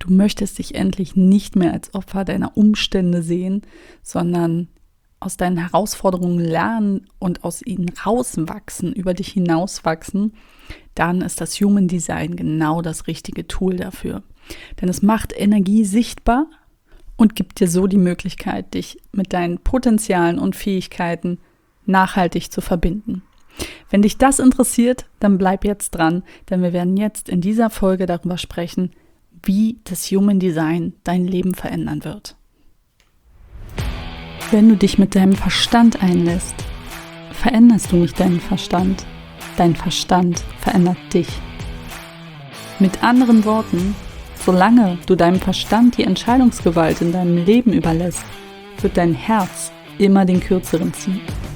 Du möchtest dich endlich nicht mehr als Opfer deiner Umstände sehen, sondern aus deinen Herausforderungen lernen und aus ihnen rauswachsen, über dich hinauswachsen, dann ist das Human Design genau das richtige Tool dafür. Denn es macht Energie sichtbar und gibt dir so die Möglichkeit, dich mit deinen Potenzialen und Fähigkeiten nachhaltig zu verbinden. Wenn dich das interessiert, dann bleib jetzt dran, denn wir werden jetzt in dieser Folge darüber sprechen, wie das Human Design dein Leben verändern wird. Wenn du dich mit deinem Verstand einlässt, veränderst du nicht deinen Verstand. Dein Verstand verändert dich. Mit anderen Worten, solange du deinem Verstand die Entscheidungsgewalt in deinem Leben überlässt, wird dein Herz immer den Kürzeren ziehen.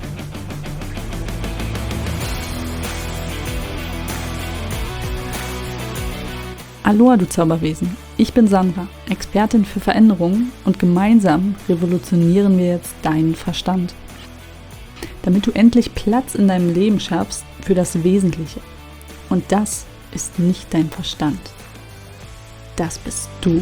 Aloha, du Zauberwesen. Ich bin Sandra, Expertin für Veränderungen und gemeinsam revolutionieren wir jetzt deinen Verstand. Damit du endlich Platz in deinem Leben schaffst für das Wesentliche. Und das ist nicht dein Verstand. Das bist du.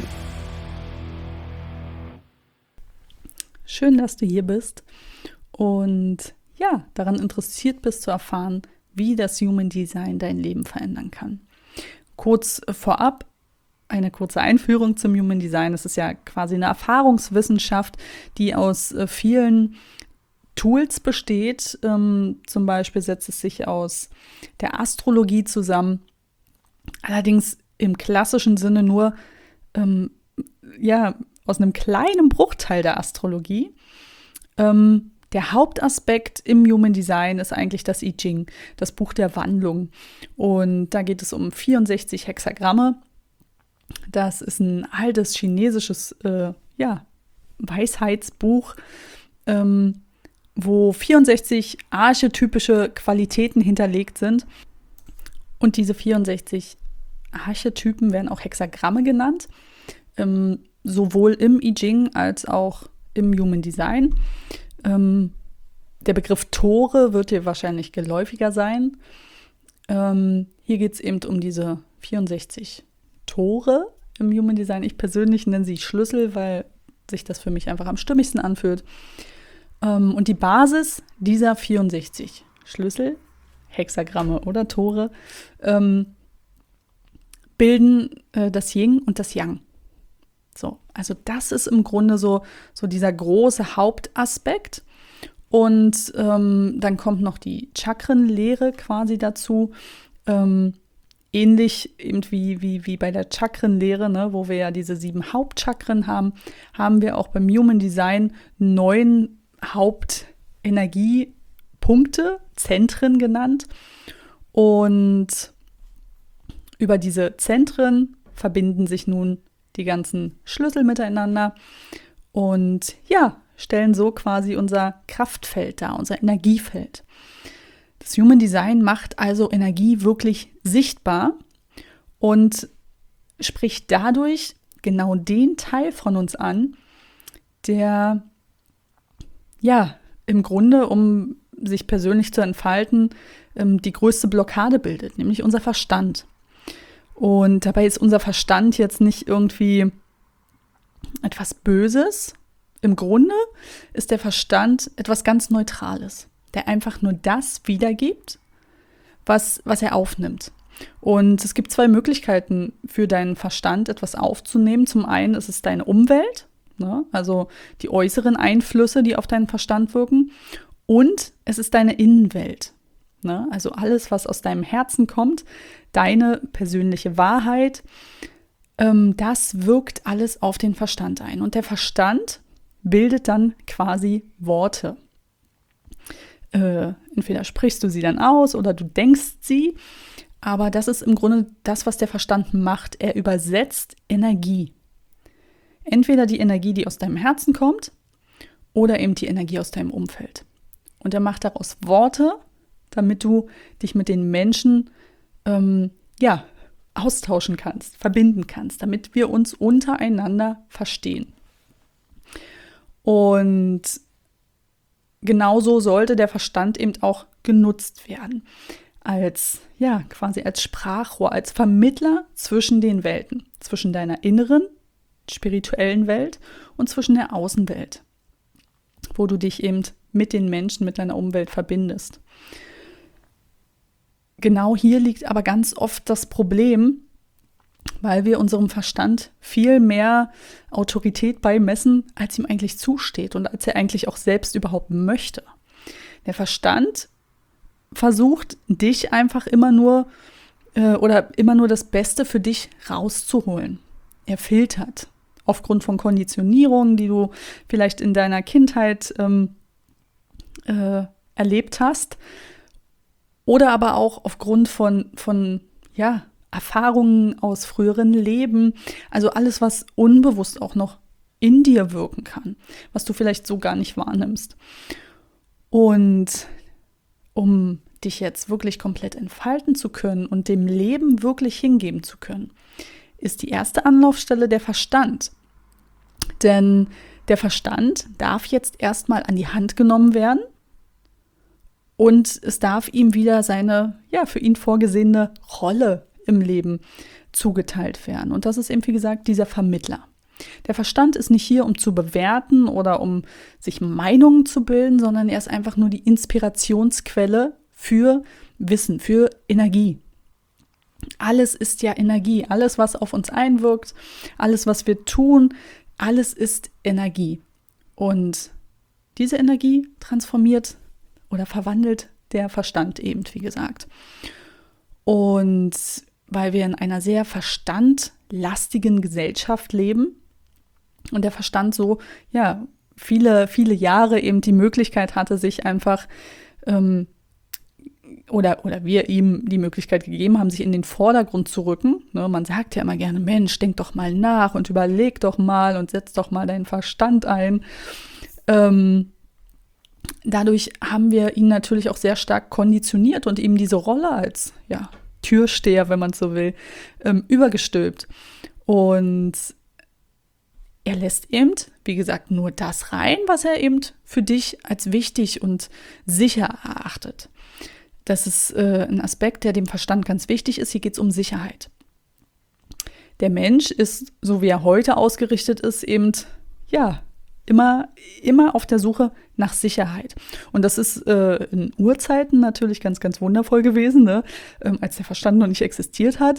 Schön, dass du hier bist und ja, daran interessiert bist zu erfahren, wie das Human Design dein Leben verändern kann. Kurz vorab, eine kurze Einführung zum Human Design. Es ist ja quasi eine Erfahrungswissenschaft, die aus vielen Tools besteht. Zum Beispiel setzt es sich aus der Astrologie zusammen. Allerdings im klassischen Sinne nur aus einem kleinen Bruchteil der Astrologie. Der Hauptaspekt im Human Design ist eigentlich das I Ching, das Buch der Wandlung. Und da geht es um 64 Hexagramme. Das ist ein altes chinesisches Weisheitsbuch, wo 64 archetypische Qualitäten hinterlegt sind. Und diese 64 Archetypen werden auch Hexagramme genannt, sowohl im I Ching als auch im Human Design. Der Begriff Tore wird dir wahrscheinlich geläufiger sein. Hier geht es eben um diese 64 Tore im Human Design. Ich persönlich nenne sie Schlüssel, weil sich das für mich einfach am stimmigsten anfühlt. Und die Basis dieser 64 Schlüssel, Hexagramme oder Tore, bilden das Yin und das Yang. So, also das ist im Grunde so dieser große Hauptaspekt. Und dann kommt noch die Chakrenlehre quasi dazu. Ähnlich wie bei der Chakrenlehre, ne, wo wir ja diese 7 Hauptchakren haben, haben wir auch beim Human Design 9 Hauptenergiepunkte, Zentren genannt. Und über diese Zentren verbinden sich nun die ganzen Schlüssel miteinander und ja, stellen so quasi unser Kraftfeld dar, unser Energiefeld. Das Human Design macht also Energie wirklich sichtbar und spricht dadurch genau den Teil von uns an, der ja im Grunde, um sich persönlich zu entfalten, die größte Blockade bildet, nämlich unser Verstand. Und dabei ist unser Verstand jetzt nicht irgendwie etwas Böses. Im Grunde ist der Verstand etwas ganz Neutrales, der einfach nur das wiedergibt, was er aufnimmt. Und es gibt 2 Möglichkeiten für deinen Verstand, etwas aufzunehmen. Zum einen ist es deine Umwelt, ne? Also die äußeren Einflüsse, die auf deinen Verstand wirken. Und es ist deine Innenwelt. Ne? Also alles, was aus deinem Herzen kommt, deine persönliche Wahrheit, das wirkt alles auf den Verstand ein. Und der Verstand bildet dann quasi Worte. Entweder sprichst du sie dann aus oder du denkst sie, aber das ist im Grunde das, was der Verstand macht. Er übersetzt Energie. Entweder die Energie, die aus deinem Herzen kommt, oder eben die Energie aus deinem Umfeld. Und er macht daraus Worte, damit du dich mit den Menschen austauschen kannst, verbinden kannst, damit wir uns untereinander verstehen. Und genauso sollte der Verstand eben auch genutzt werden. Quasi als Sprachrohr, als Vermittler zwischen den Welten, zwischen deiner inneren, spirituellen Welt und zwischen der Außenwelt, wo du dich eben mit den Menschen, mit deiner Umwelt verbindest. Genau hier liegt aber ganz oft das Problem, weil wir unserem Verstand viel mehr Autorität beimessen, als ihm eigentlich zusteht und als er eigentlich auch selbst überhaupt möchte. Der Verstand versucht, dich einfach immer nur das Beste für dich rauszuholen. Er filtert aufgrund von Konditionierungen, die du vielleicht in deiner Kindheit erlebt hast, oder aber auch aufgrund von Erfahrungen aus früheren Leben, also alles, was unbewusst auch noch in dir wirken kann, was du vielleicht so gar nicht wahrnimmst. Und um dich jetzt wirklich komplett entfalten zu können und dem Leben wirklich hingeben zu können, ist die erste Anlaufstelle der Verstand. Denn der Verstand darf jetzt erstmal an die Hand genommen werden und es darf ihm wieder seine, für ihn vorgesehene Rolle im Leben zugeteilt werden. Und das ist eben, wie gesagt, dieser Vermittler. Der Verstand ist nicht hier, um zu bewerten oder um sich Meinungen zu bilden, sondern er ist einfach nur die Inspirationsquelle für Wissen, für Energie. Alles ist ja Energie. Alles, was auf uns einwirkt, alles, was wir tun, alles ist Energie. Und diese Energie transformiert oder verwandelt der Verstand eben, wie gesagt. Und weil wir in einer sehr verstandlastigen Gesellschaft leben und der Verstand so, viele, viele Jahre eben die Möglichkeit hatte, sich einfach oder wir ihm die Möglichkeit gegeben haben, sich in den Vordergrund zu rücken. Ne, man sagt ja immer gerne, Mensch, denk doch mal nach und überleg doch mal und setz doch mal deinen Verstand ein. Dadurch haben wir ihn natürlich auch sehr stark konditioniert und ihm diese Rolle als Türsteher, wenn man so will, übergestülpt. Und er lässt eben, wie gesagt, nur das rein, was er eben für dich als wichtig und sicher erachtet. Das ist ein Aspekt, der dem Verstand ganz wichtig ist. Hier geht es um Sicherheit. Der Mensch ist, so wie er heute ausgerichtet ist, eben, immer auf der Suche nach Sicherheit. Und das ist in Urzeiten natürlich ganz, ganz wundervoll gewesen, ne? Als der Verstand noch nicht existiert hat.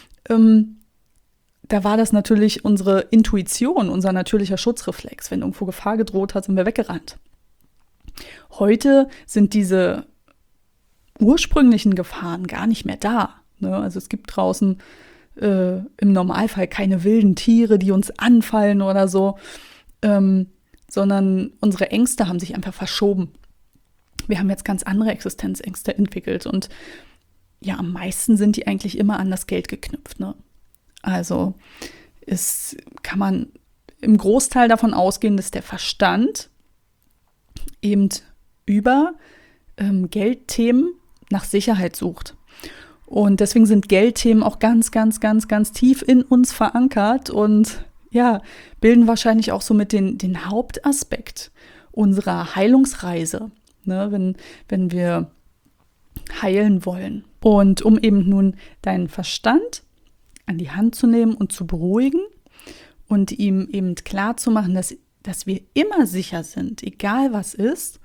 Da war das natürlich unsere Intuition, unser natürlicher Schutzreflex. Wenn irgendwo Gefahr gedroht hat, sind wir weggerannt. Heute sind diese ursprünglichen Gefahren gar nicht mehr da. Ne? Also es gibt draußen im Normalfall keine wilden Tiere, die uns anfallen oder so, sondern unsere Ängste haben sich einfach verschoben. Wir haben jetzt ganz andere Existenzängste entwickelt und am meisten sind die eigentlich immer an das Geld geknüpft. Ne? Also kann man im Großteil davon ausgehen, dass der Verstand eben über Geldthemen nach Sicherheit sucht. Und deswegen sind Geldthemen auch ganz, ganz, ganz, ganz tief in uns verankert und bilden wahrscheinlich auch so mit den Hauptaspekt unserer Heilungsreise, ne, wenn wir heilen wollen. Und um eben nun deinen Verstand an die Hand zu nehmen und zu beruhigen und ihm eben klar zu machen, dass wir immer sicher sind, egal was ist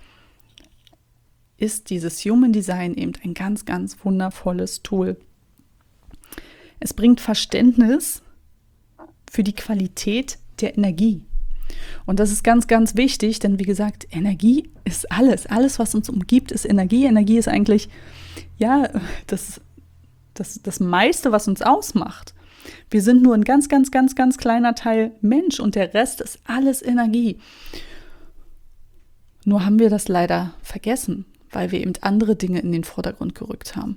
dieses Human Design eben ein ganz, ganz wundervolles Tool. Es bringt Verständnis für die Qualität der Energie. Und das ist ganz, ganz wichtig, denn wie gesagt, Energie ist alles. Alles, was uns umgibt, ist Energie. Energie ist eigentlich, das meiste, was uns ausmacht. Wir sind nur ein ganz, ganz, ganz, ganz kleiner Teil Mensch und der Rest ist alles Energie. Nur haben wir das leider vergessen, weil wir eben andere Dinge in den Vordergrund gerückt haben.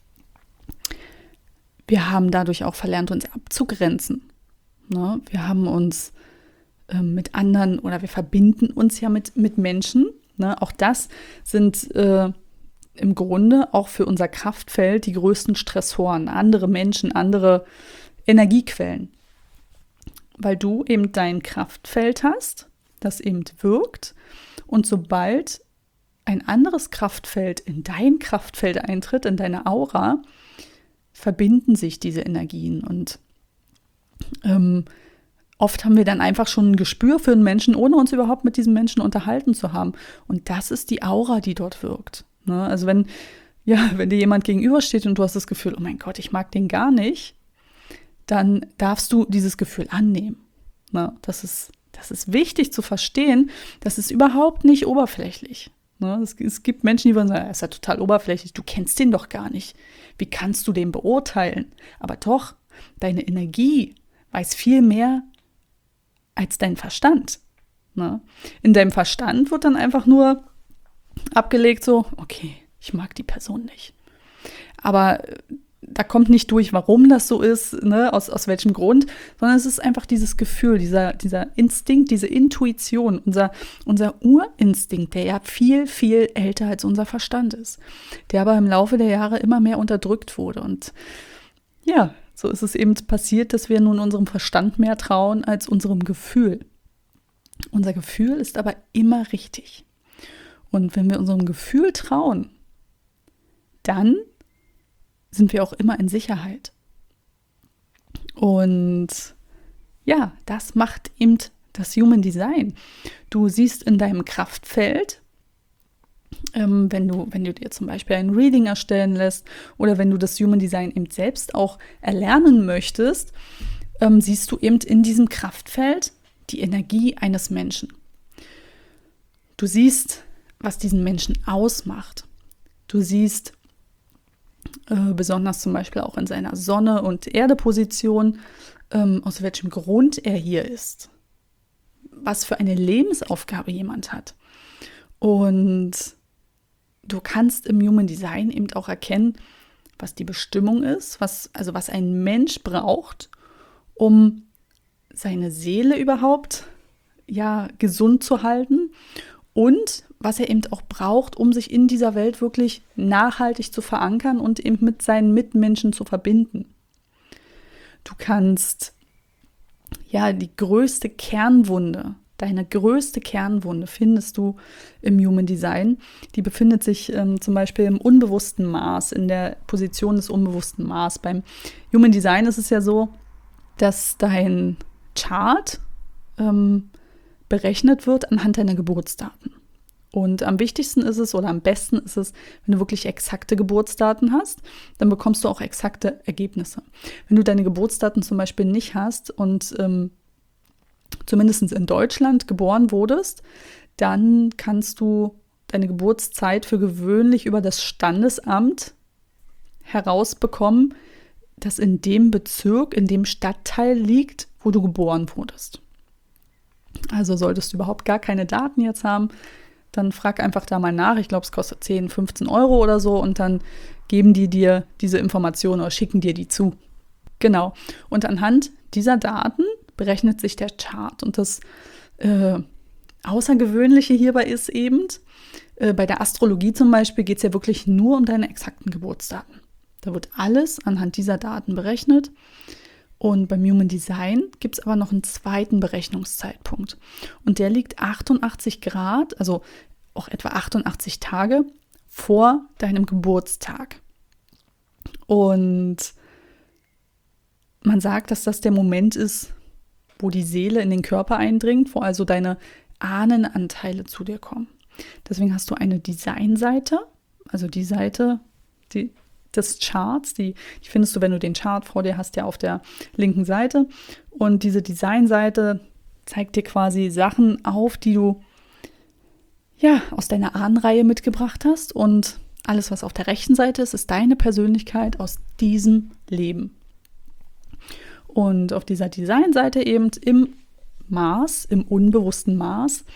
Wir haben dadurch auch verlernt, uns abzugrenzen. Ne? Wir haben uns mit anderen oder wir verbinden uns ja mit Menschen. Ne? Auch das sind im Grunde auch für unser Kraftfeld die größten Stressoren. Andere Menschen, andere Energiequellen. Weil du eben dein Kraftfeld hast, das eben wirkt. Und sobald ein anderes Kraftfeld in dein Kraftfeld eintritt, in deine Aura, verbinden sich diese Energien. Und Oft haben wir dann einfach schon ein Gespür für einen Menschen, ohne uns überhaupt mit diesem Menschen unterhalten zu haben. Und das ist die Aura, die dort wirkt. Ne? Also wenn dir jemand gegenübersteht und du hast das Gefühl, oh mein Gott, ich mag den gar nicht, dann darfst du dieses Gefühl annehmen. Ne? Das ist wichtig zu verstehen, das ist überhaupt nicht oberflächlich. Ne? Es gibt Menschen, die würden sagen, er ist ja total oberflächlich, du kennst den doch gar nicht. Wie kannst du den beurteilen? Aber doch, deine Energie weiß viel mehr als dein Verstand. Ne? In deinem Verstand wird dann einfach nur abgelegt so, okay, ich mag die Person nicht. Aber da kommt nicht durch, warum das so ist, ne, aus welchem Grund, sondern es ist einfach dieses Gefühl, dieser Instinkt, diese Intuition, unser Urinstinkt, der ja viel, viel älter als unser Verstand ist, der aber im Laufe der Jahre immer mehr unterdrückt wurde. Und ja, so ist es eben passiert, dass wir nun unserem Verstand mehr trauen als unserem Gefühl. Unser Gefühl ist aber immer richtig. Und wenn wir unserem Gefühl trauen, dann sind wir auch immer in Sicherheit. Und ja, das macht eben das Human Design. Du siehst in deinem Kraftfeld, wenn du dir zum Beispiel ein Reading erstellen lässt oder wenn du das Human Design eben selbst auch erlernen möchtest, siehst du eben in diesem Kraftfeld die Energie eines Menschen. Du siehst, was diesen Menschen ausmacht. Du siehst besonders zum Beispiel auch in seiner Sonne- und Erde-Position, aus welchem Grund er hier ist, was für eine Lebensaufgabe jemand hat. Und du kannst im Human Design eben auch erkennen, was die Bestimmung ist, was ein Mensch braucht, um seine Seele überhaupt gesund zu halten und was er eben auch braucht, um sich in dieser Welt wirklich nachhaltig zu verankern und eben mit seinen Mitmenschen zu verbinden. Du kannst die größte Kernwunde, deine größte Kernwunde findest du im Human Design. Die befindet sich zum Beispiel im unbewussten Maß, in der Position des unbewussten Maß. Beim Human Design ist es ja so, dass dein Chart berechnet wird anhand deiner Geburtsdaten. Und am wichtigsten ist es oder am besten ist es, wenn du wirklich exakte Geburtsdaten hast, dann bekommst du auch exakte Ergebnisse. Wenn du deine Geburtsdaten zum Beispiel nicht hast und zumindest in Deutschland geboren wurdest, dann kannst du deine Geburtszeit für gewöhnlich über das Standesamt herausbekommen, das in dem Bezirk, in dem Stadtteil liegt, wo du geboren wurdest. Also solltest du überhaupt gar keine Daten jetzt haben, dann frag einfach da mal nach. Ich glaube, es kostet 10, 15 Euro oder so und dann geben die dir diese Informationen oder schicken dir die zu. Genau. Und anhand dieser Daten berechnet sich der Chart. Und das Außergewöhnliche hierbei ist eben, bei der Astrologie zum Beispiel geht es ja wirklich nur um deine exakten Geburtsdaten. Da wird alles anhand dieser Daten berechnet. Und beim Human Design gibt es aber noch einen zweiten Berechnungszeitpunkt. Und der liegt 88 Grad, also auch etwa 88 Tage vor deinem Geburtstag. Und man sagt, dass das der Moment ist, wo die Seele in den Körper eindringt, wo also deine Ahnenanteile zu dir kommen. Deswegen hast du eine Designseite, also die Seite, des Charts, die findest du, wenn du den Chart vor dir hast, ja auf der linken Seite. Und diese Designseite zeigt dir quasi Sachen auf, die du aus deiner Ahnenreihe mitgebracht hast. Und alles, was auf der rechten Seite ist, ist deine Persönlichkeit aus diesem Leben. Und auf dieser Designseite eben im Maß, im unbewussten Maß,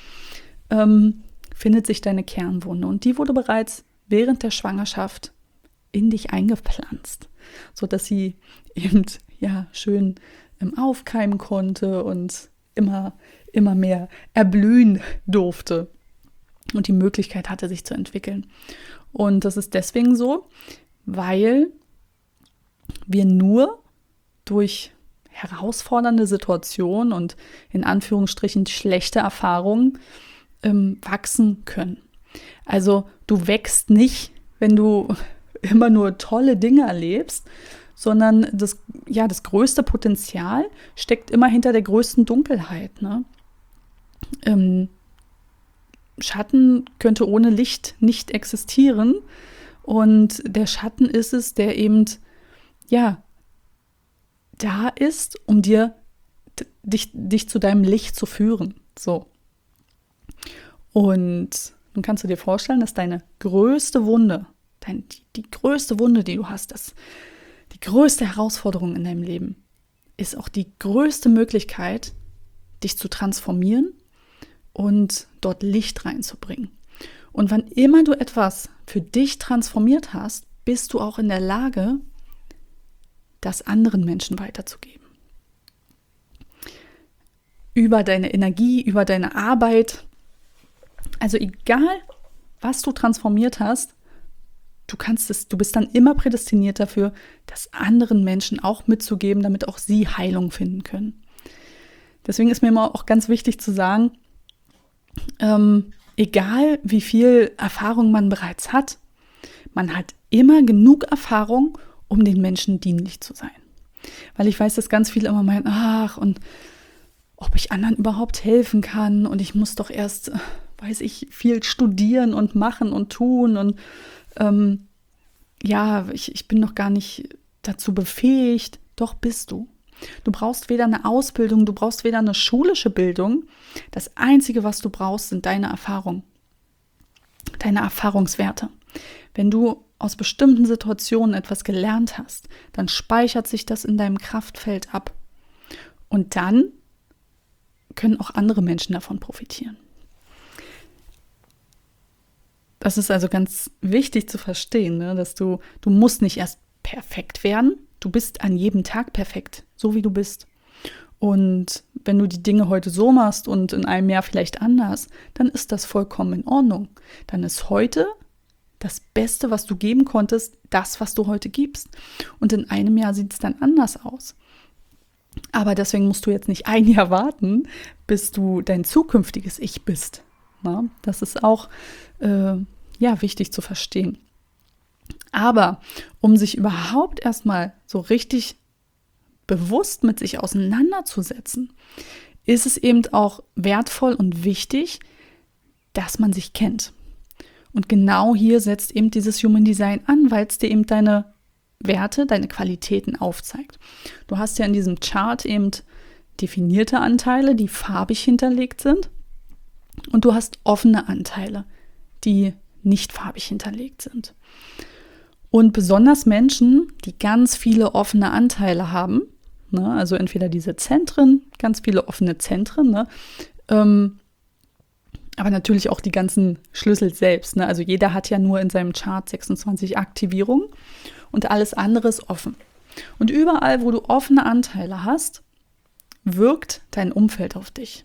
findet sich deine Kernwunde. Und die wurde bereits während der Schwangerschaft in dich eingepflanzt, sodass sie eben schön aufkeimen konnte und immer mehr erblühen durfte und die Möglichkeit hatte, sich zu entwickeln. Und das ist deswegen so, weil wir nur durch herausfordernde Situationen und in Anführungsstrichen schlechte Erfahrungen wachsen können. Also du wächst nicht, wenn du immer nur tolle Dinge erlebst, sondern das größte Potenzial steckt immer hinter der größten Dunkelheit. Ne? Schatten könnte ohne Licht nicht existieren. Und der Schatten ist es, der eben, da ist, um dich zu deinem Licht zu führen. So. Und nun kannst du dir vorstellen, dass deine größte Wunde, die größte Wunde, die du hast, die größte Herausforderung in deinem Leben, ist auch die größte Möglichkeit, dich zu transformieren und dort Licht reinzubringen. Und wann immer du etwas für dich transformiert hast, bist du auch in der Lage, das anderen Menschen weiterzugeben. Über deine Energie, über deine Arbeit. Also egal, was du transformiert hast, du bist dann immer prädestiniert dafür, das anderen Menschen auch mitzugeben, damit auch sie Heilung finden können. Deswegen ist mir immer auch ganz wichtig zu sagen, egal wie viel Erfahrung man bereits hat, man hat immer genug Erfahrung, um den Menschen dienlich zu sein. Weil ich weiß, dass ganz viele immer meinen, und ob ich anderen überhaupt helfen kann und ich muss doch erst, viel studieren und machen und tun und ich bin noch gar nicht dazu befähigt. Doch bist du. Du brauchst weder eine Ausbildung, du brauchst weder eine schulische Bildung. Das Einzige, was du brauchst, sind deine Erfahrungen, deine Erfahrungswerte. Wenn du aus bestimmten Situationen etwas gelernt hast, dann speichert sich das in deinem Kraftfeld ab. Und dann können auch andere Menschen davon profitieren. Das ist also ganz wichtig zu verstehen, ne? Dass du musst nicht erst perfekt werden. Du bist an jedem Tag perfekt, so wie du bist. Und wenn du die Dinge heute so machst und in einem Jahr vielleicht anders, dann ist das vollkommen in Ordnung. Dann ist heute das Beste, was du geben konntest, das, was du heute gibst. Und in einem Jahr sieht es dann anders aus. Aber deswegen musst du jetzt nicht ein Jahr warten, bis du dein zukünftiges Ich bist. Na, das ist auch wichtig zu verstehen. Aber um sich überhaupt erstmal so richtig bewusst mit sich auseinanderzusetzen, ist es eben auch wertvoll und wichtig, dass man sich kennt. Und genau hier setzt eben dieses Human Design an, weil es dir eben deine Werte, deine Qualitäten aufzeigt. Du hast ja in diesem Chart eben definierte Anteile, die farbig hinterlegt sind. Und du hast offene Anteile, die nicht farbig hinterlegt sind. Und besonders Menschen, die ganz viele offene Anteile haben, ne, also entweder diese Zentren, ganz viele offene Zentren, ne, aber natürlich auch die ganzen Schlüssel selbst. Ne, also jeder hat ja nur in seinem Chart 26 Aktivierungen und alles andere ist offen. Und überall, wo du offene Anteile hast, wirkt dein Umfeld auf dich.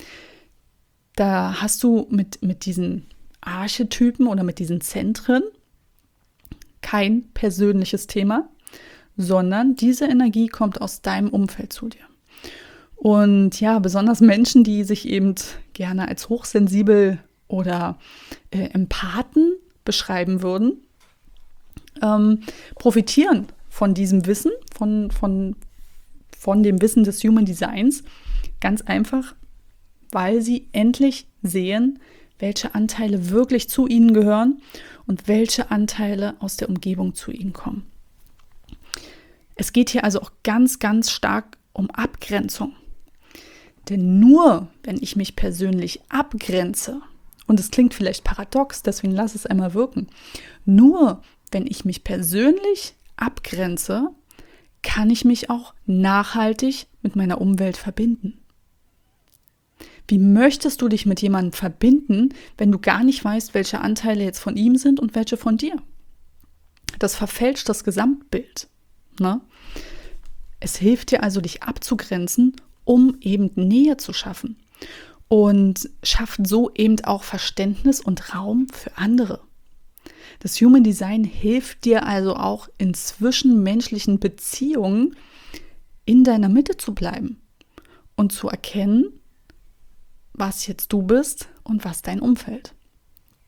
Da hast du mit diesen Archetypen oder mit diesen Zentren kein persönliches Thema, sondern diese Energie kommt aus deinem Umfeld zu dir. Und ja, besonders Menschen, die sich eben gerne als hochsensibel oder Empathen beschreiben würden, profitieren von diesem Wissen, von dem Wissen des Human Designs, ganz einfach, weil sie endlich sehen, welche Anteile wirklich zu ihnen gehören und welche Anteile aus der Umgebung zu ihnen kommen. Es geht hier also auch ganz, ganz stark um Abgrenzung. Denn nur, wenn ich mich persönlich abgrenze, und es klingt vielleicht paradox, deswegen lass es einmal wirken, nur wenn ich mich persönlich abgrenze, kann ich mich auch nachhaltig mit meiner Umwelt verbinden. Wie möchtest du dich mit jemandem verbinden, wenn du gar nicht weißt, welche Anteile jetzt von ihm sind und welche von dir? Das verfälscht das Gesamtbild. Ne? Es hilft dir also, dich abzugrenzen, um eben Nähe zu schaffen. Und schafft so eben auch Verständnis und Raum für andere. Das Human Design hilft dir also auch in zwischenmenschlichen Beziehungen in deiner Mitte zu bleiben und zu erkennen, was jetzt du bist und was dein Umfeld.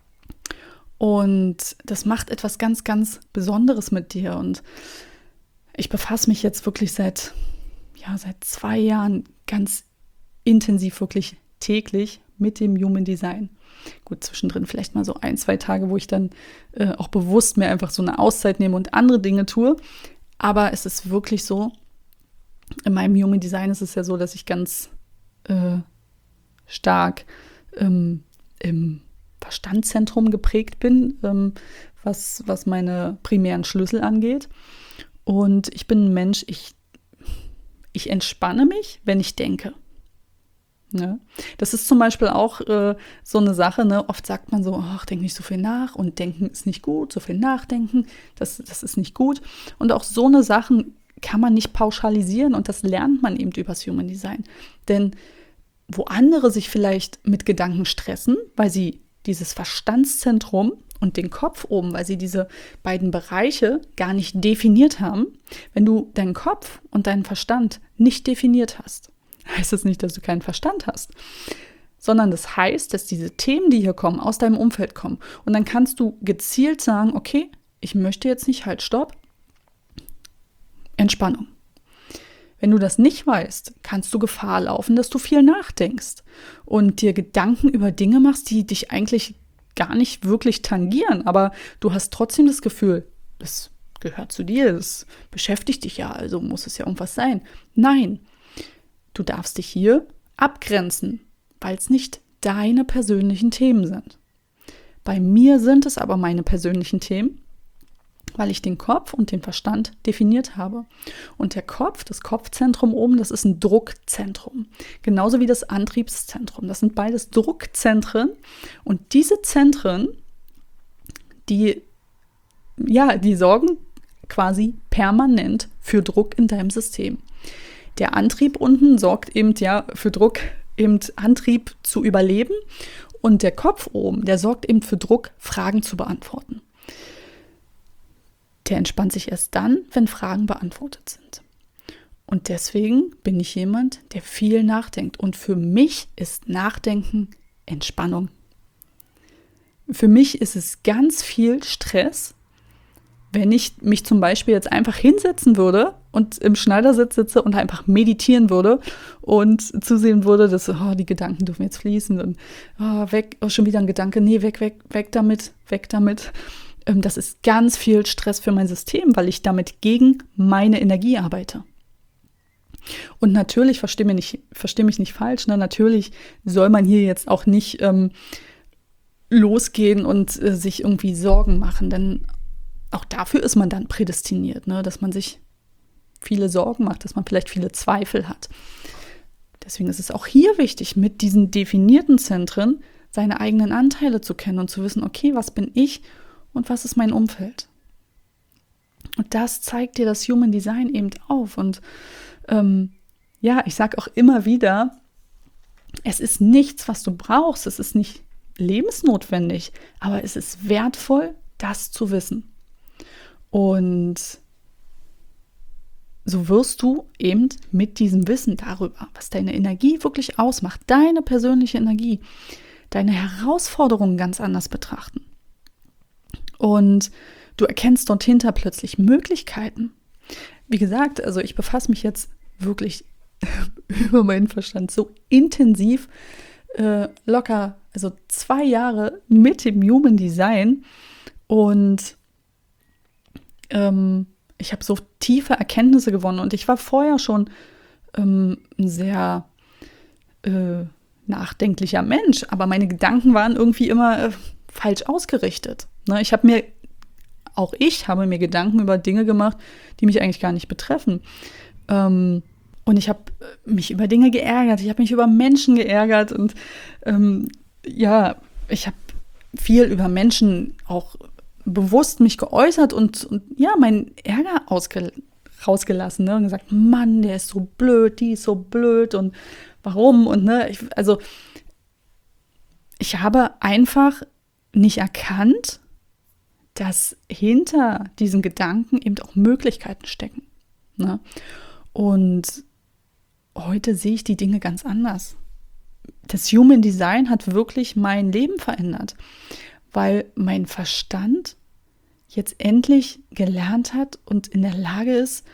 Und das macht etwas ganz, ganz Besonderes mit dir. Und Ich befasse mich jetzt wirklich seit 2 Jahren ganz intensiv, wirklich täglich mit dem Human Design. Gut, zwischendrin vielleicht mal so 1, 2 Tage, wo ich dann auch bewusst mir einfach so eine Auszeit nehme und andere Dinge tue. Aber es ist wirklich so, in meinem Human Design ist es ja so, dass ich ganz stark im Verstandszentrum geprägt bin, was meine primären Schlüssel angeht. Und ich bin ein Mensch, ich entspanne mich, wenn ich denke. Ne? Das ist zum Beispiel auch so eine Sache, ne? Oft sagt man so, ach, denk nicht so viel nach und denken ist nicht gut, so viel nachdenken, das ist nicht gut. Und auch so eine Sachen kann man nicht pauschalisieren und das lernt man eben übers Human Design. Denn wo andere sich vielleicht mit Gedanken stressen, weil sie dieses Verstandszentrum und den Kopf oben, weil sie diese beiden Bereiche gar nicht definiert haben, wenn du deinen Kopf und deinen Verstand nicht definiert hast, heißt es nicht, dass du keinen Verstand hast, sondern das heißt, dass diese Themen, die hier kommen, aus deinem Umfeld kommen. Und dann kannst du gezielt sagen, okay, ich möchte jetzt nicht, halt, stopp, Entspannung. Wenn du das nicht weißt, kannst du Gefahr laufen, dass du viel nachdenkst und dir Gedanken über Dinge machst, die dich eigentlich gar nicht wirklich tangieren, aber du hast trotzdem das Gefühl, das gehört zu dir, das beschäftigt dich ja, also muss es ja irgendwas sein. Nein, du darfst dich hier abgrenzen, weil es nicht deine persönlichen Themen sind. Bei mir sind es aber meine persönlichen Themen, weil ich den Kopf und den Verstand definiert habe. Und der Kopf, das Kopfzentrum oben, das ist ein Druckzentrum. Genauso wie das Antriebszentrum. Das sind beides Druckzentren. Und diese Zentren, die sorgen quasi permanent für Druck in deinem System. Der Antrieb unten sorgt eben für Druck, eben Antrieb zu überleben. Und der Kopf oben, der sorgt eben für Druck, Fragen zu beantworten. Der entspannt sich erst dann, wenn Fragen beantwortet sind. Und deswegen bin ich jemand, der viel nachdenkt. Und für mich ist Nachdenken Entspannung. Für mich ist es ganz viel Stress, wenn ich mich zum Beispiel jetzt einfach hinsetzen würde und im Schneidersitz sitze und einfach meditieren würde und zusehen würde, dass die Gedanken dürfen jetzt fließen und weg, schon wieder ein Gedanke, nee, weg damit. Das ist ganz viel Stress für mein System, weil ich damit gegen meine Energie arbeite. Und natürlich, versteh mich nicht falsch, ne? Natürlich soll man hier jetzt auch nicht losgehen und sich irgendwie Sorgen machen, denn auch dafür ist man dann prädestiniert, ne? Dass man sich viele Sorgen macht, dass man vielleicht viele Zweifel hat. Deswegen ist es auch hier wichtig, mit diesen definierten Zentren seine eigenen Anteile zu kennen und zu wissen, okay, was bin ich und was ist mein Umfeld? Und das zeigt dir das Human Design eben auf. Und ich sage auch immer wieder, es ist nichts, was du brauchst. Es ist nicht lebensnotwendig, aber es ist wertvoll, das zu wissen. Und so wirst du eben mit diesem Wissen darüber, was deine Energie wirklich ausmacht, deine persönliche Energie, deine Herausforderungen ganz anders betrachten. Und du erkennst dort hinter plötzlich Möglichkeiten. Wie gesagt, also ich befasse mich jetzt wirklich über meinen Verstand so intensiv, locker, also 2 Jahre mit dem Human Design. Und ich habe so tiefe Erkenntnisse gewonnen. Und ich war vorher schon ein sehr nachdenklicher Mensch, aber meine Gedanken waren irgendwie immer falsch ausgerichtet. Ne? Ich habe mir Gedanken über Dinge gemacht, die mich eigentlich gar nicht betreffen. Und ich habe mich über Dinge geärgert, ich habe mich über Menschen geärgert und ich habe viel über Menschen auch bewusst mich geäußert und meinen Ärger rausgelassen, ne? Und gesagt, Mann, der ist so blöd, die ist so blöd und warum? Und ich habe einfach nicht erkannt, dass hinter diesen Gedanken eben auch Möglichkeiten stecken. Ne? Und heute sehe ich die Dinge ganz anders. Das Human Design hat wirklich mein Leben verändert, weil mein Verstand jetzt endlich gelernt hat und in der Lage ist,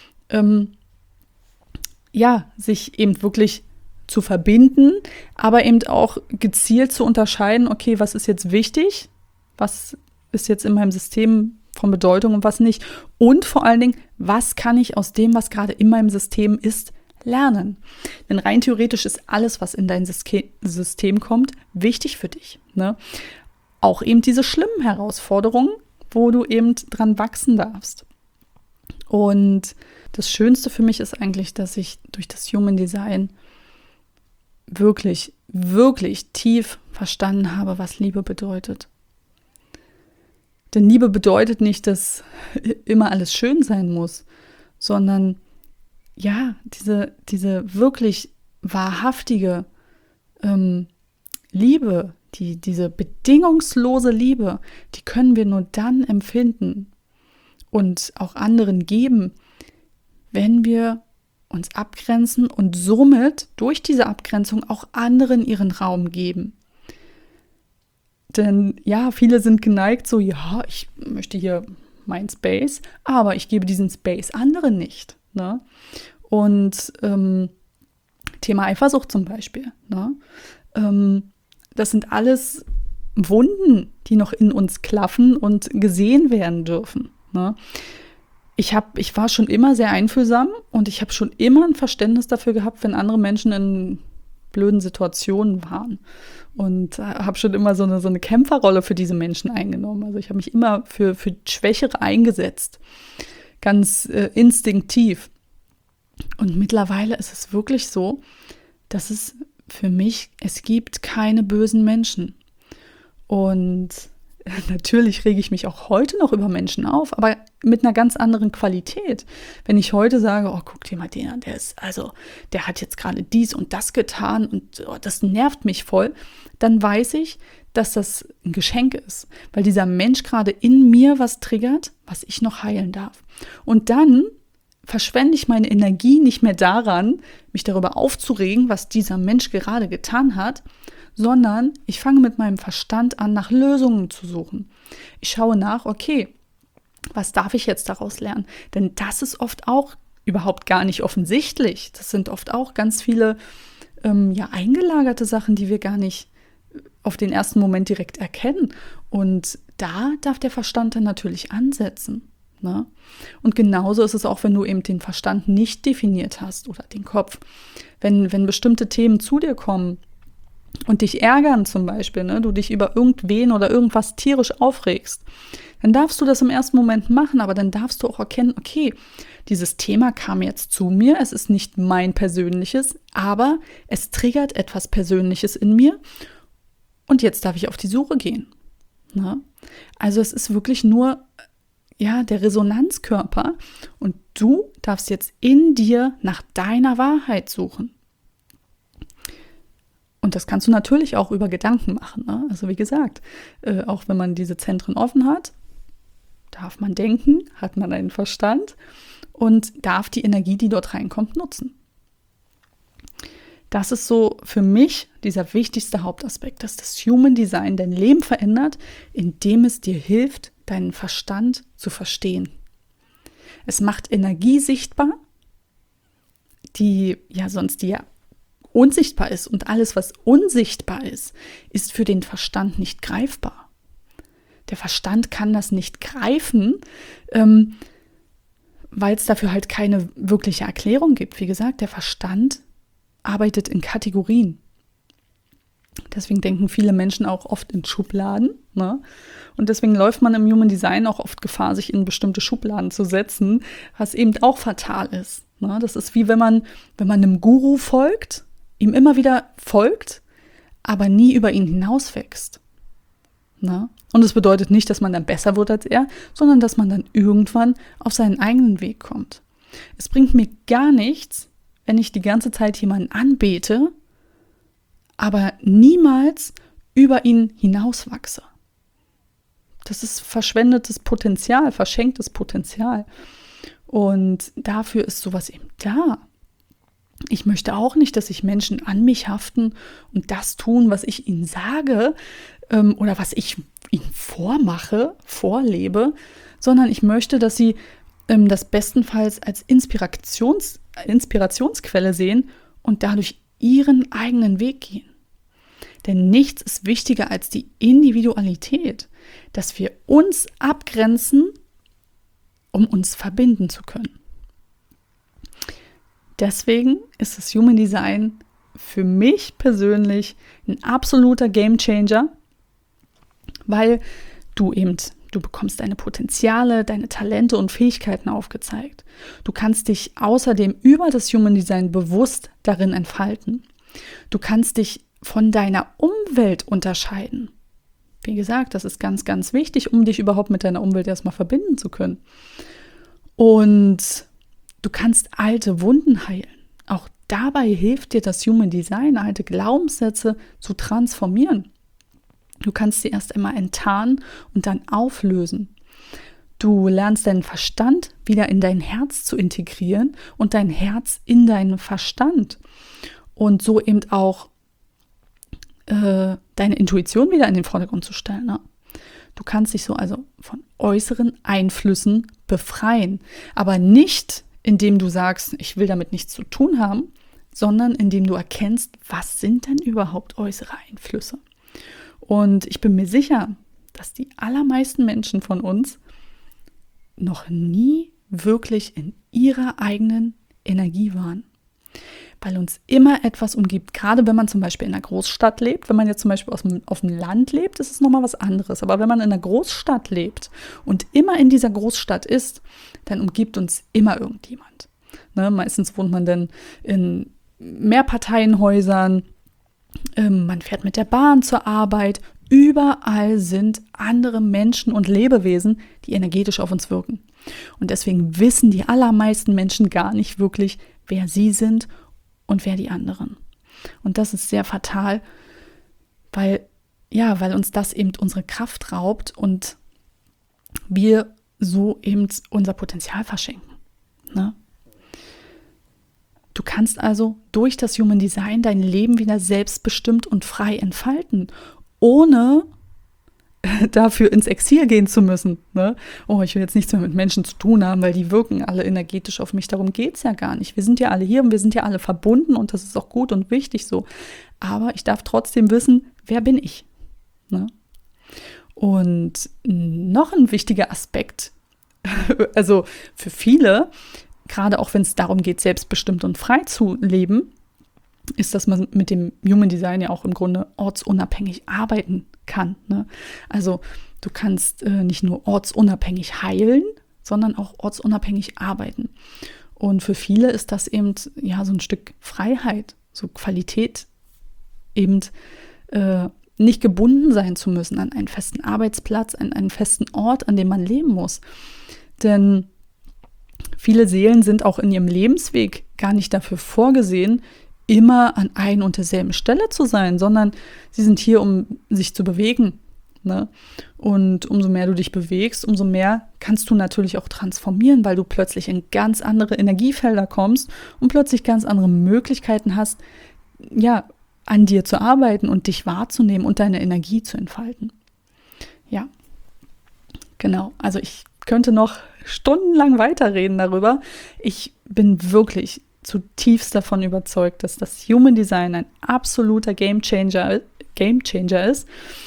sich eben wirklich zu verbinden, aber eben auch gezielt zu unterscheiden, okay, was ist jetzt wichtig, was ist jetzt in meinem System von Bedeutung und was nicht. Und vor allen Dingen, was kann ich aus dem, was gerade in meinem System ist, lernen. Denn rein theoretisch ist alles, was in dein System kommt, wichtig für dich. Ne? Auch eben diese schlimmen Herausforderungen, wo du eben dran wachsen darfst. Und das Schönste für mich ist eigentlich, dass ich durch das Human Design wirklich, wirklich tief verstanden habe, was Liebe bedeutet. Denn Liebe bedeutet nicht, dass immer alles schön sein muss, sondern ja, diese wirklich wahrhaftige Liebe, diese bedingungslose Liebe, die können wir nur dann empfinden und auch anderen geben, wenn wir uns abgrenzen und somit durch diese Abgrenzung auch anderen ihren Raum geben. Denn ja, viele sind geneigt so, ja, ich möchte hier mein Space, aber ich gebe diesen Space anderen nicht. Ne? Und Thema Eifersucht zum Beispiel. Ne? Das sind alles Wunden, die noch in uns klaffen und gesehen werden dürfen. Ne? Ich war schon immer sehr einfühlsam und ich habe schon immer ein Verständnis dafür gehabt, wenn andere Menschen in blöden Situationen waren. Und habe schon immer so eine Kämpferrolle für diese Menschen eingenommen. Also ich habe mich immer für Schwächere eingesetzt. Ganz instinktiv. Und mittlerweile ist es wirklich so, dass es gibt keine bösen Menschen. Und natürlich rege ich mich auch heute noch über Menschen auf, aber mit einer ganz anderen Qualität. Wenn ich heute sage, oh, guck dir mal den an, der hat jetzt gerade dies und das getan und das nervt mich voll, dann weiß ich, dass das ein Geschenk ist, weil dieser Mensch gerade in mir was triggert, was ich noch heilen darf. Und dann verschwende ich meine Energie nicht mehr daran, mich darüber aufzuregen, was dieser Mensch gerade getan hat, sondern ich fange mit meinem Verstand an, nach Lösungen zu suchen. Ich schaue nach, okay, was darf ich jetzt daraus lernen? Denn das ist oft auch überhaupt gar nicht offensichtlich. Das sind oft auch ganz viele eingelagerte Sachen, die wir gar nicht auf den ersten Moment direkt erkennen. Und da darf der Verstand dann natürlich ansetzen. Ne? Und genauso ist es auch, wenn du eben den Verstand nicht definiert hast oder den Kopf. Wenn bestimmte Themen zu dir kommen, und dich ärgern zum Beispiel, ne, du dich über irgendwen oder irgendwas tierisch aufregst, dann darfst du das im ersten Moment machen, aber dann darfst du auch erkennen, okay, dieses Thema kam jetzt zu mir, es ist nicht mein persönliches, aber es triggert etwas Persönliches in mir und jetzt darf ich auf die Suche gehen. Ne? Also es ist wirklich nur der Resonanzkörper und du darfst jetzt in dir nach deiner Wahrheit suchen. Und das kannst du natürlich auch über Gedanken machen. Ne? Also wie gesagt, auch wenn man diese Zentren offen hat, darf man denken, hat man einen Verstand und darf die Energie, die dort reinkommt, nutzen. Das ist so für mich dieser wichtigste Hauptaspekt, dass das Human Design dein Leben verändert, indem es dir hilft, deinen Verstand zu verstehen. Es macht Energie sichtbar, die sonst unsichtbar ist. Und alles, was unsichtbar ist, ist für den Verstand nicht greifbar. Der Verstand kann das nicht greifen, weil es dafür halt keine wirkliche Erklärung gibt. Wie gesagt, der Verstand arbeitet in Kategorien. Deswegen denken viele Menschen auch oft in Schubladen. Ne? Und deswegen läuft man im Human Design auch oft Gefahr, sich in bestimmte Schubladen zu setzen, was eben auch fatal ist. Ne? Das ist wie wenn man einem Guru folgt, ihm immer wieder folgt, aber nie über ihn hinauswächst. Ne? Und das bedeutet nicht, dass man dann besser wird als er, sondern dass man dann irgendwann auf seinen eigenen Weg kommt. Es bringt mir gar nichts, wenn ich die ganze Zeit jemanden anbete, aber niemals über ihn hinauswachse. Das ist verschwendetes Potenzial, verschenktes Potenzial. Und dafür ist sowas eben da. Ich möchte auch nicht, dass sich Menschen an mich haften und das tun, was ich ihnen sage oder was ich ihnen vorlebe, sondern ich möchte, dass sie das bestenfalls als Inspirationsquelle sehen und dadurch ihren eigenen Weg gehen. Denn nichts ist wichtiger als die Individualität, dass wir uns abgrenzen, um uns verbinden zu können. Deswegen ist das Human Design für mich persönlich ein absoluter Gamechanger, weil du bekommst deine Potenziale, deine Talente und Fähigkeiten aufgezeigt. Du kannst dich außerdem über das Human Design bewusst darin entfalten. Du kannst dich von deiner Umwelt unterscheiden. Wie gesagt, das ist ganz, ganz wichtig, um dich überhaupt mit deiner Umwelt erstmal verbinden zu können. Und du kannst alte Wunden heilen. Auch dabei hilft dir das Human Design, alte Glaubenssätze zu transformieren. Du kannst sie erst einmal enttarnen und dann auflösen. Du lernst deinen Verstand wieder in dein Herz zu integrieren und dein Herz in deinen Verstand. Und so eben auch deine Intuition wieder in den Vordergrund zu stellen. Ne? Du kannst dich so also von äußeren Einflüssen befreien, aber nicht, indem du sagst, ich will damit nichts zu tun haben, sondern indem du erkennst, was sind denn überhaupt äußere Einflüsse? Und ich bin mir sicher, dass die allermeisten Menschen von uns noch nie wirklich in ihrer eigenen Energie waren. Weil uns immer etwas umgibt. Gerade wenn man zum Beispiel in einer Großstadt lebt, wenn man jetzt zum Beispiel auf dem Land lebt, ist es nochmal was anderes. Aber wenn man in einer Großstadt lebt und immer in dieser Großstadt ist, dann umgibt uns immer irgendjemand. Ne? Meistens wohnt man dann in Mehrparteienhäusern, man fährt mit der Bahn zur Arbeit. Überall sind andere Menschen und Lebewesen, die energetisch auf uns wirken. Und deswegen wissen die allermeisten Menschen gar nicht wirklich, wer sie sind und wer die anderen. Und das ist sehr fatal, weil uns das eben unsere Kraft raubt und wir so eben unser Potenzial verschenken. Ne? Du kannst also durch das Human Design dein Leben wieder selbstbestimmt und frei entfalten, ohne dafür ins Exil gehen zu müssen. Ne? Oh, ich will jetzt nichts mehr mit Menschen zu tun haben, weil die wirken alle energetisch auf mich. Darum geht es ja gar nicht. Wir sind ja alle hier und wir sind ja alle verbunden und das ist auch gut und wichtig so. Aber ich darf trotzdem wissen, wer bin ich? Ne? Und noch ein wichtiger Aspekt, also für viele, gerade auch wenn es darum geht, selbstbestimmt und frei zu leben, ist, dass man mit dem Human Design ja auch im Grunde ortsunabhängig arbeiten kann. Ne? Also du kannst nicht nur ortsunabhängig heilen, sondern auch ortsunabhängig arbeiten. Und für viele ist das eben ja so ein Stück Freiheit, so Qualität, eben nicht gebunden sein zu müssen an einen festen Arbeitsplatz, an einen festen Ort, an dem man leben muss. Denn viele Seelen sind auch in ihrem Lebensweg gar nicht dafür vorgesehen, immer an ein und derselben Stelle zu sein, sondern sie sind hier, um sich zu bewegen. Ne? Und umso mehr du dich bewegst, umso mehr kannst du natürlich auch transformieren, weil du plötzlich in ganz andere Energiefelder kommst und plötzlich ganz andere Möglichkeiten hast, ja, an dir zu arbeiten und dich wahrzunehmen und deine Energie zu entfalten. Ja, genau. Also ich könnte noch stundenlang weiterreden darüber. Ich bin wirklich zutiefst davon überzeugt, dass das Human Design ein absoluter Gamechanger ist,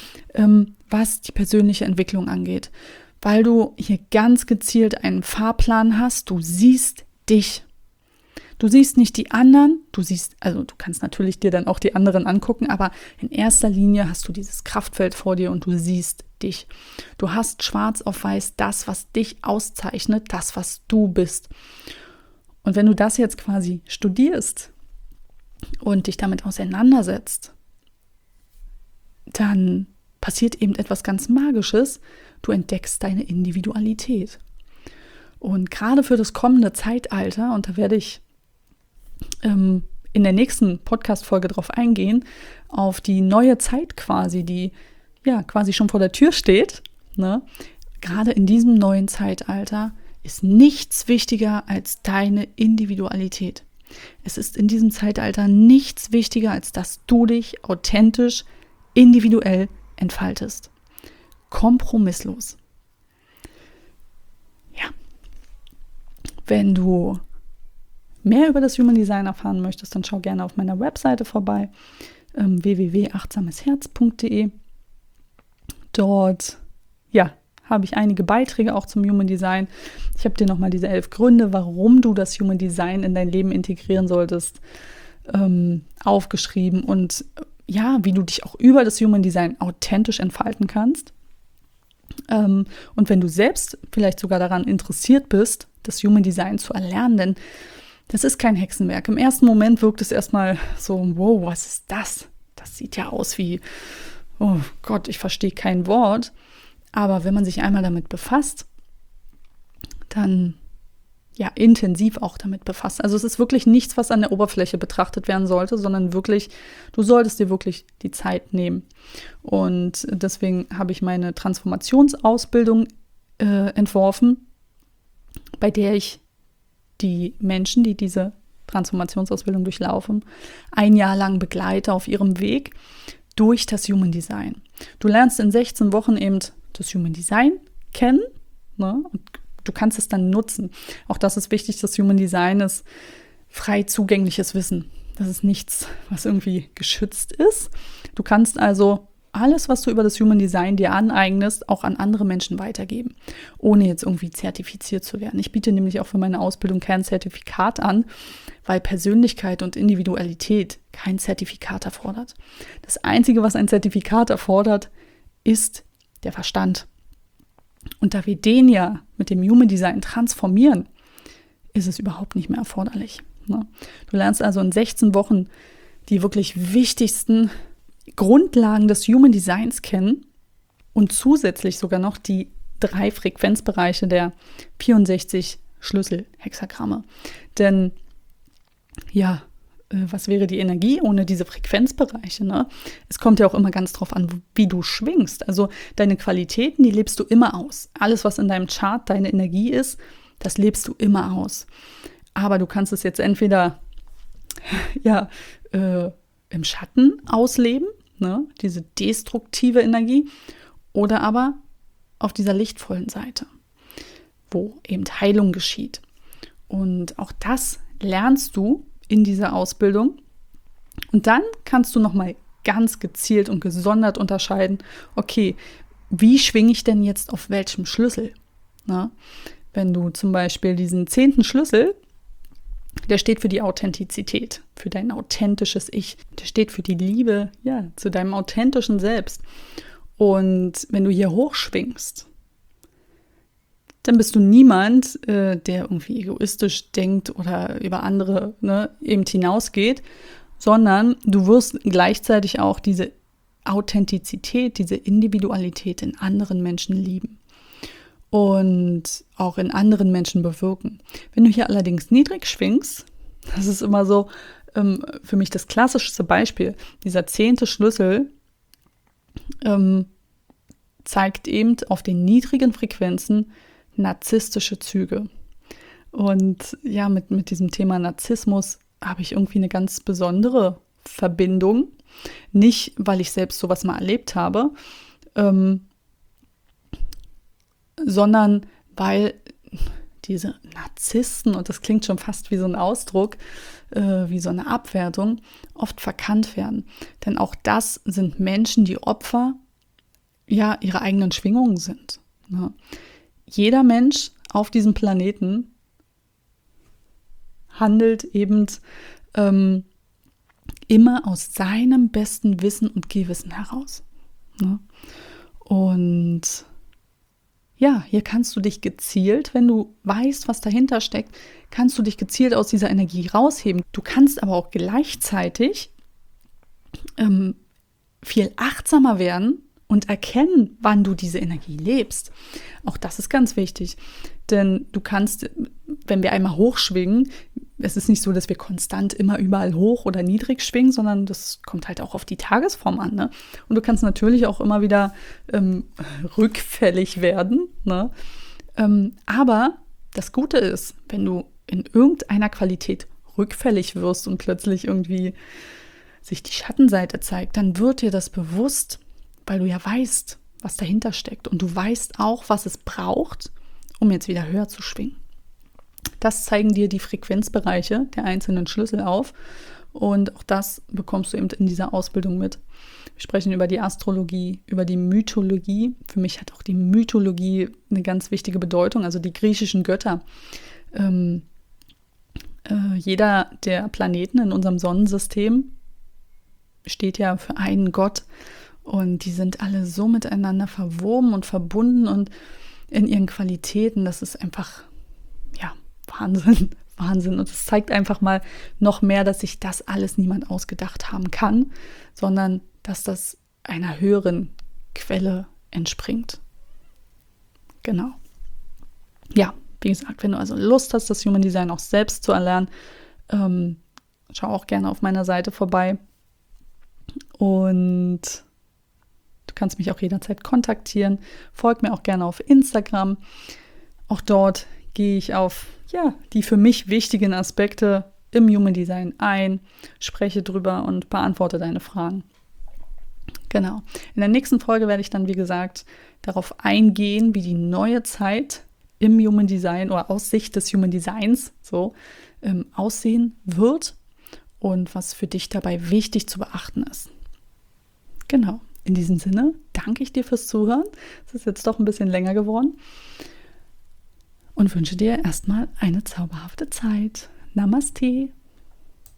was die persönliche Entwicklung angeht. Weil du hier ganz gezielt einen Fahrplan hast, du siehst dich. Du siehst nicht die anderen, du kannst natürlich dir dann auch die anderen angucken, aber in erster Linie hast du dieses Kraftfeld vor dir und du siehst dich. Du hast schwarz auf weiß das, was dich auszeichnet, das, was du bist. Und wenn du das jetzt quasi studierst und dich damit auseinandersetzt, dann passiert eben etwas ganz Magisches. Du entdeckst deine Individualität. Und gerade für das kommende Zeitalter, und da werde ich in der nächsten Podcast-Folge drauf eingehen, auf die neue Zeit quasi, die ja quasi schon vor der Tür steht. Ne? Gerade in diesem neuen Zeitalter ist nichts wichtiger als deine Individualität. Es ist in diesem Zeitalter nichts wichtiger, als dass du dich authentisch, individuell entfaltest. Kompromisslos. Ja. Wenn du mehr über das Human Design erfahren möchtest, dann schau gerne auf meiner Webseite vorbei, www.achtsamesherz.de. Dort, habe ich einige Beiträge auch zum Human Design. Ich habe dir nochmal diese 11 Gründe, warum du das Human Design in dein Leben integrieren solltest, aufgeschrieben und wie du dich auch über das Human Design authentisch entfalten kannst. Und wenn du selbst vielleicht sogar daran interessiert bist, das Human Design zu erlernen, denn das ist kein Hexenwerk. Im ersten Moment wirkt es erstmal so, wow, was ist das? Das sieht ja aus wie, oh Gott, ich verstehe kein Wort. Aber wenn man sich einmal damit befasst, dann intensiv auch damit befasst. Also es ist wirklich nichts, was an der Oberfläche betrachtet werden sollte, sondern wirklich, du solltest dir wirklich die Zeit nehmen. Und deswegen habe ich meine Transformationsausbildung entworfen, bei der ich die Menschen, die diese Transformationsausbildung durchlaufen, 1 Jahr lang begleite auf ihrem Weg durch das Human Design. Du lernst in 16 Wochen eben das Human Design kennen, ne? Und du kannst es dann nutzen. Auch das ist wichtig, das Human Design ist frei zugängliches Wissen. Das ist nichts, was irgendwie geschützt ist. Du kannst also alles, was du über das Human Design dir aneignest, auch an andere Menschen weitergeben, ohne jetzt irgendwie zertifiziert zu werden. Ich biete nämlich auch für meine Ausbildung kein Zertifikat an, weil Persönlichkeit und Individualität kein Zertifikat erfordert. Das Einzige, was ein Zertifikat erfordert, ist der Verstand. Und da wir den ja mit dem Human Design transformieren, ist es überhaupt nicht mehr erforderlich. Ne? Du lernst also in 16 Wochen die wirklich wichtigsten Grundlagen des Human Designs kennen und zusätzlich sogar noch die 3 Frequenzbereiche der 64 Schlüsselhexagramme. Denn was wäre die Energie ohne diese Frequenzbereiche? Ne? Es kommt ja auch immer ganz drauf an, wie du schwingst. Also deine Qualitäten, die lebst du immer aus. Alles, was in deinem Chart deine Energie ist, das lebst du immer aus. Aber du kannst es jetzt entweder im Schatten ausleben, ne? Diese destruktive Energie, oder aber auf dieser lichtvollen Seite, wo eben Heilung geschieht. Und auch das lernst du in dieser Ausbildung. Und dann kannst du nochmal ganz gezielt und gesondert unterscheiden, okay, wie schwinge ich denn jetzt auf welchem Schlüssel? Na? Wenn du zum Beispiel diesen 10. Schlüssel, der steht für die Authentizität, für dein authentisches Ich. Der steht für die Liebe, zu deinem authentischen Selbst. Und wenn du hier hochschwingst, dann bist du niemand, der irgendwie egoistisch denkt oder über andere eben hinausgeht, sondern du wirst gleichzeitig auch diese Authentizität, diese Individualität in anderen Menschen lieben und auch in anderen Menschen bewirken. Wenn du hier allerdings niedrig schwingst, das ist immer so für mich das klassischste Beispiel, dieser 10. Schlüssel zeigt eben auf den niedrigen Frequenzen narzisstische Züge. Und mit diesem Thema Narzissmus habe ich irgendwie eine ganz besondere Verbindung. Nicht, weil ich selbst sowas mal erlebt habe, sondern weil diese Narzissten, und das klingt schon fast wie so ein Ausdruck, wie so eine Abwertung, oft verkannt werden. Denn auch das sind Menschen, die Opfer ihrer eigenen Schwingungen sind. Ne? Jeder Mensch auf diesem Planeten handelt eben immer aus seinem besten Wissen und Gewissen heraus. Ne? Und hier kannst du dich gezielt, wenn du weißt, was dahinter steckt, kannst du dich gezielt aus dieser Energie rausheben. Du kannst aber auch gleichzeitig viel achtsamer werden und erkennen, wann du diese Energie lebst. Auch das ist ganz wichtig, denn du kannst, wenn wir einmal hochschwingen, es ist nicht so, dass wir konstant immer überall hoch oder niedrig schwingen, sondern das kommt halt auch auf die Tagesform an. Ne? Und du kannst natürlich auch immer wieder rückfällig werden. Ne? Aber das Gute ist, wenn du in irgendeiner Qualität rückfällig wirst und plötzlich irgendwie sich die Schattenseite zeigt, dann wird dir das bewusst, weil du ja weißt, was dahinter steckt. Und du weißt auch, was es braucht, um jetzt wieder höher zu schwingen. Das zeigen dir die Frequenzbereiche der einzelnen Schlüssel auf. Und auch das bekommst du eben in dieser Ausbildung mit. Wir sprechen über die Astrologie, über die Mythologie. Für mich hat auch die Mythologie eine ganz wichtige Bedeutung, also die griechischen Götter. Jeder der Planeten in unserem Sonnensystem steht ja für einen Gott. Und die sind alle so miteinander verwoben und verbunden und in ihren Qualitäten. Das ist einfach, ja, Wahnsinn. Wahnsinn. Und es zeigt einfach mal noch mehr, dass sich das alles niemand ausgedacht haben kann, sondern dass das einer höheren Quelle entspringt. Genau. Ja, wie gesagt, wenn du also Lust hast, das Human Design auch selbst zu erlernen, schau auch gerne auf meiner Seite vorbei. Und du kannst mich auch jederzeit kontaktieren. Folg mir auch gerne auf Instagram. Auch dort gehe ich auf die für mich wichtigen Aspekte im Human Design ein, spreche drüber und beantworte deine Fragen. Genau. In der nächsten Folge werde ich dann, wie gesagt, darauf eingehen, wie die neue Zeit im Human Design oder aus Sicht des Human Designs aussehen wird und was für dich dabei wichtig zu beachten ist. Genau. In diesem Sinne danke ich dir fürs Zuhören. Es ist jetzt doch ein bisschen länger geworden. Und wünsche dir erstmal eine zauberhafte Zeit. Namaste.